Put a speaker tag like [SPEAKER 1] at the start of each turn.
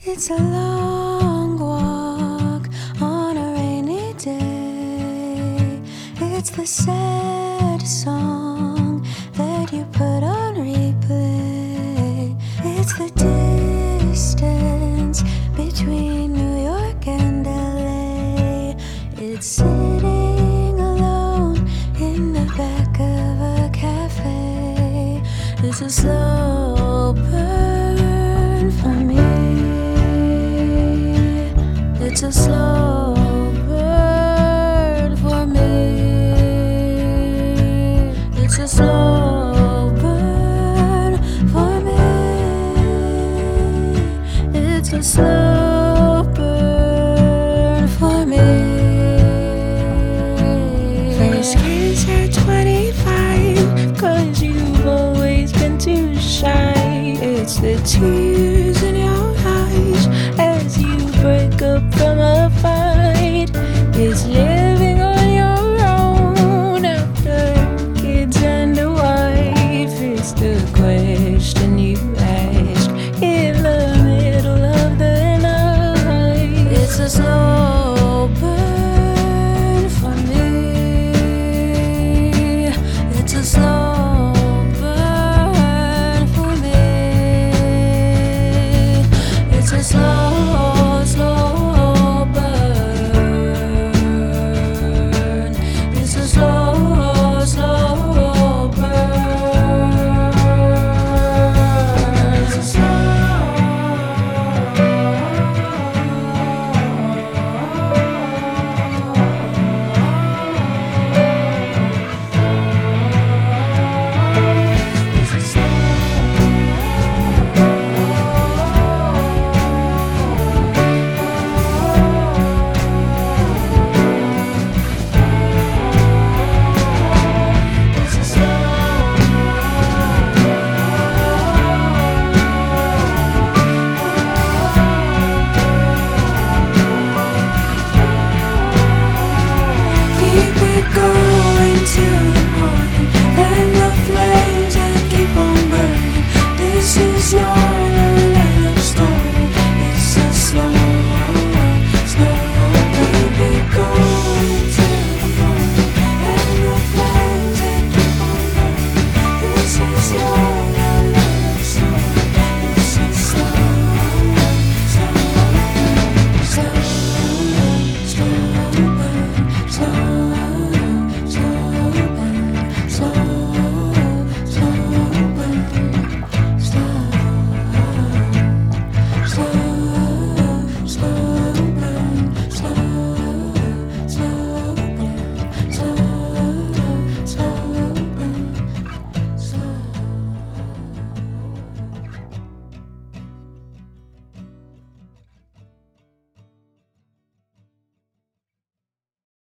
[SPEAKER 1] It's a long walk on a rainy day. It's the sad song that you put on replay. It's the distance between New York and LA. It's sitting alone in the back of a cafe. It's a slow burn for me. It's a slow burn for me. It's a slow burn for me. It's a slow burn for me.
[SPEAKER 2] First kiss at 25, 'cause you've always been too shy. It's the tears in your eyes as you break up from a fight. It's living on your own after kids and a wife. It's the question you ask in the middle of the night.
[SPEAKER 1] It's a slow burn for me. It's a slow burn for me. It's a slow burn. It's a slow burn. It's a keep it going till the morning, and the flames that keep on burning. This is your